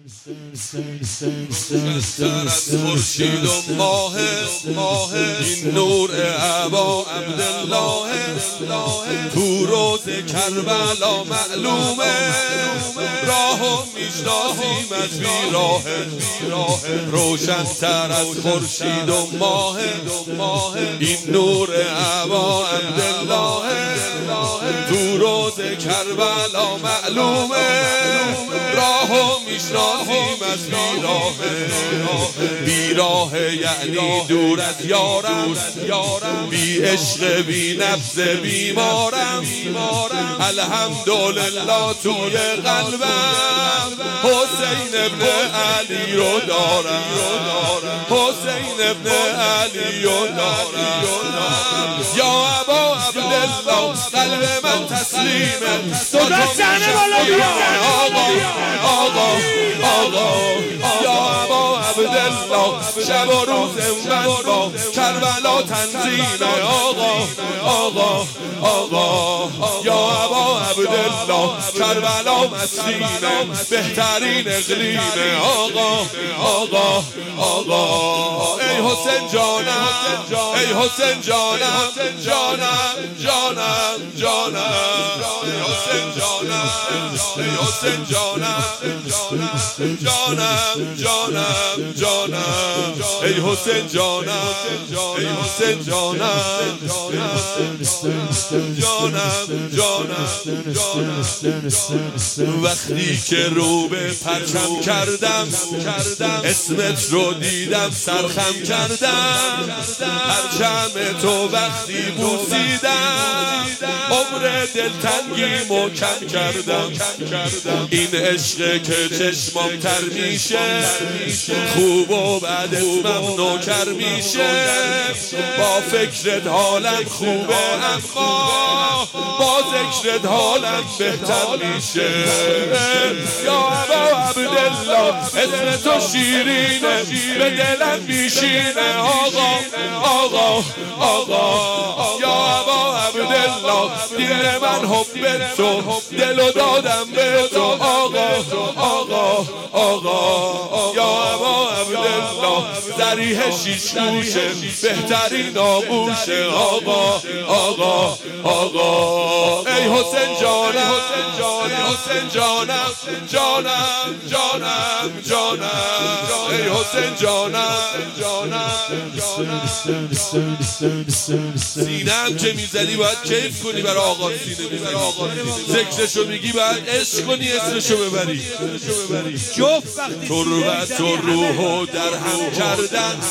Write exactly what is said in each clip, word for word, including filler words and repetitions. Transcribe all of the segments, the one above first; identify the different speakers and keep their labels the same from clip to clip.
Speaker 1: روشن‌تر از خورشید و ماه ماه این نور ابا عبدالله تو روز کربلا معلومه راهو میشناسیم از بیراه روشن‌تر از خورشید و ماه این نور ابا عبدالله تو روز کربلا معلومه راهو میشناسیم از بیراه بیراه یعنی دور از یارم بی عشق بی نفس بیمارم الحمدلله توی قلبم حسین ابن علی رو دارم حسین ابن علی رو دارم یا ابا عبدالله قلب من تسلیمه
Speaker 2: صدا صحنه بالا بیا
Speaker 1: آقا آقا آقا یا ابا عبدالله شب و روز من با کربلا تنظیمه آقا آقا آقا یا ابا عبدالله کربلا مسینه بهترین اقلیمه آقا آقا آقا ای حسین جانم ای حسین جانم جانم جانم جانم ای حسین جانم ای حسین جانم جانم جانم جانم ای حسین جانم ای حسین جانم جانم جانم وقتی که رو به پرچم کردم اسمت رو دیدم سرخم کردم پرچم تو وقتی بوسیدم عمر دلتنگی محکم کردم این عشق که چشمام تر میشه خوب و بعد اسمم نوکر میشه با فکرت حالم خوبه اما با ذکرت حالم بهتر میشه یا ابا عبدالله اسم تو شیرینه به دلم میشینه آقا آقا آقا یا ابا عبدالله دل من حب تو دلو دادم به تو آقا آقا آقا یا ابا عبدالله ذریح شیش گوشه بهترین آغوشه آقا آقا آقا ای حسین جانم ای حسین جانم جانم جانم جانم ای حسین جانم سینم که میزنی باید کیف کنی برای آقا سینه میزنی ذکرشو میگی باید عشق کنی اسمشو ببری تربت و روحو در هم کردن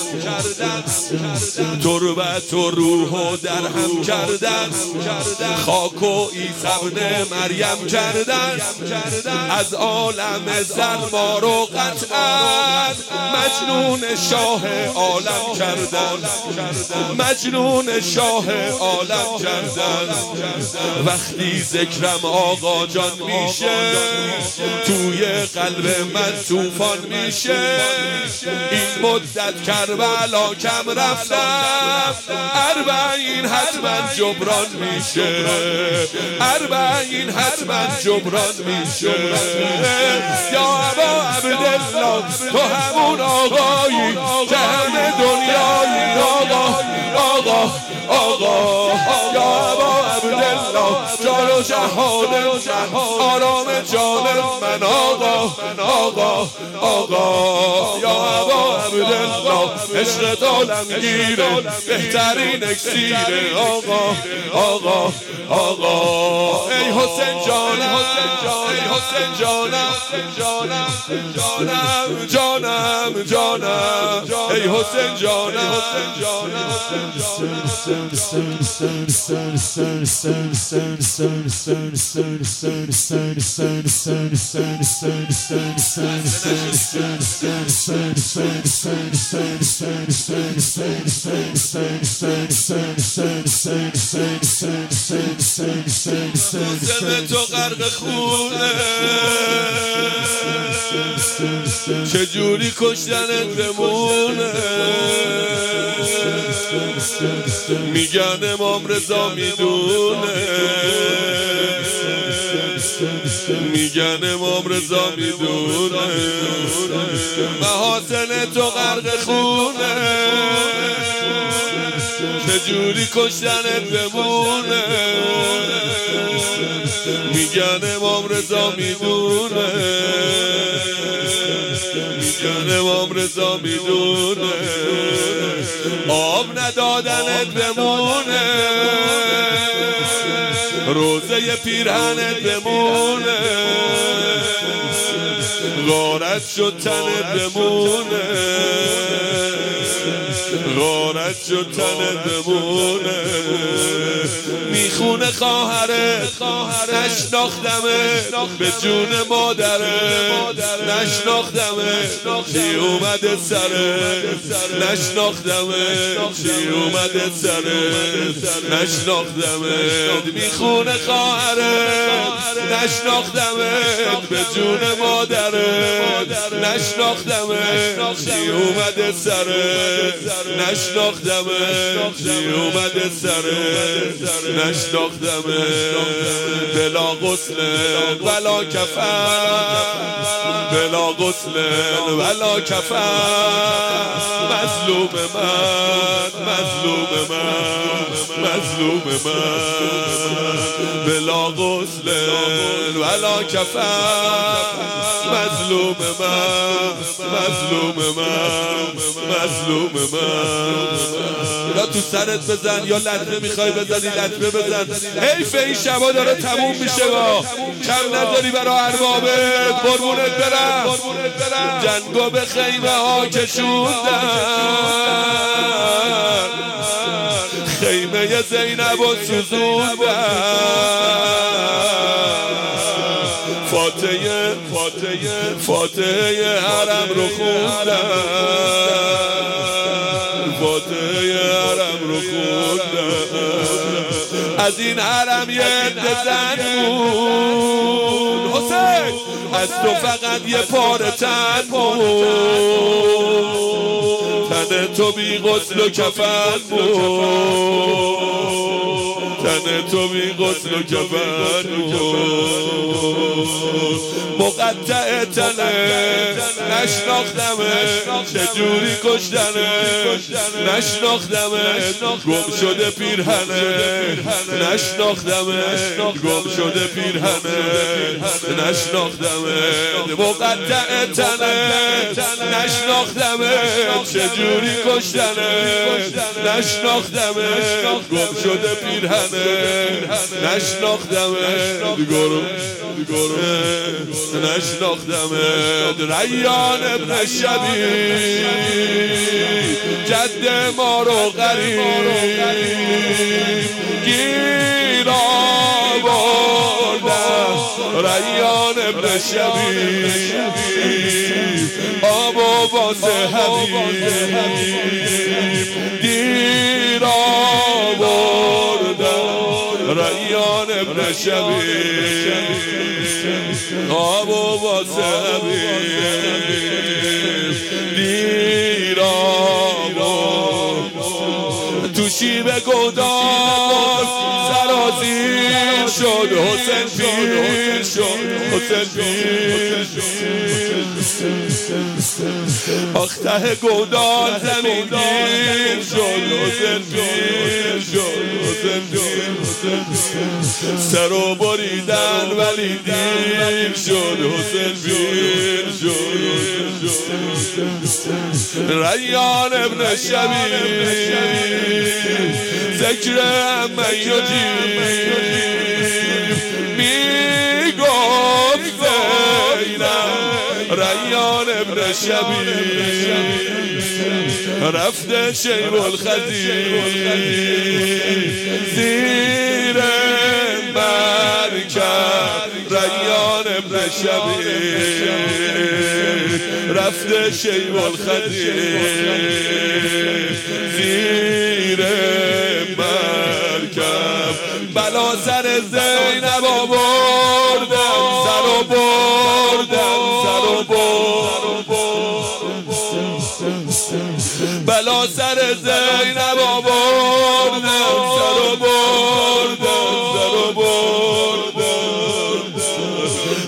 Speaker 1: تربت و روحو در هم کردن خاک و عیسی ابن مریم کردن از عالم زر ما رو قطعا مجنون شاه عالم کردن مجنون شاه عالم کردن وقتی ذکرم آقا جان میشه توی قلب من توفان میشه این مدت کربلا کم رفتم اربعین حتما جبران میشه اربعین حتما جبران میشه یا ابا عبدالله تو همون آقایی که همه دنیایی آقا آقا آقا یا ابا عبدالله جان و جهان آرام جان من آقا آقا آقا یا ابا عبدالله عشق عالمگیره بهترین اکسیره آقا آقا آقا ای حسین جانم ای حسین جانم جانم جانم جانم ای حسین جانم زمه تو غرق خونه چجوری کشتنت بمونه میگن امام رضا میدونه میگن امام رضا میدونه محاسن تو غرق خونه چجوری کشتنت بمونه میگن امام رضا میدونه میگن امام رضا میدونه آب ندادنت بمونه روزه پیرهنت بمونه غارت شد تنت بمونه غارت شد تنت بمونه میخونه خواهرت نشناختمه به جون مادره نشناختمه چی اومده سره نشناختمه چی اومده سره نشناختمه میخونه خواهرت نشناختمه به جون مادره نشناختمه چی اومده سره نشناختمه چی اومده سره نشناختمه بلا غسل ولا کفن بلا غسل ولا کفن مظلوم من مظلوم من مظلوم من بلا غسل ولا کفن مظلوم من مظلوم من مظلوم من یا تو سرت بزن یا لطمه میخوای بزنی لطمه بزن حیف این شبا داره تموم میشه با کم نداری برا اربابت قربونت برم جنگو به خیمه ها کشوندن خیمه زینب و سوزوندن فاتحه فاتحه فاتحه حرم رو خوندن فاتحه حرم رو خوندن از این حرم یه عده زن بود حسین از تو فقط یه پاره تن بود تن تو بی غسل و کفن بود تن تو بی غسل و کفن بود مقطع تنه نشناختمه چجوری کشتنه نشناختمه گم شده پیرهنه نشناختمه گم شده پیرهنه نشناختمه مقطع تنه نشناختمه چجوری کشتنه نشناختمه گم شده پیرهنه نشناختمه گرو گرو نشناختمه ریان ابن شبیب جد ما رو غریب گیر آوردم ریان ابن شبیب آب و واسه حبیب گیر آوردم ریان ابن شبیب آب و واسه حبیب گیر آوردم تو شیب گودار سرازیر شد حسین پیر شد حسین پیر شد آخته گودار زمین گیر شد حسین پیر شد حسین پیر سرو بریدن ولی دیر شد حسین پیر شد ریان ابن شبیب ذکر امی و جیب میگفت زینب ریان ابن شبیب رفته شیب الخزیر زیر مرکب ریان ابن شبیب رفته شیب الخزیر زیر مرکب بلا سر زینب آوردم سر و بردم سر و بردم بلا سر زینب آوردم سر و بردم سر و بردم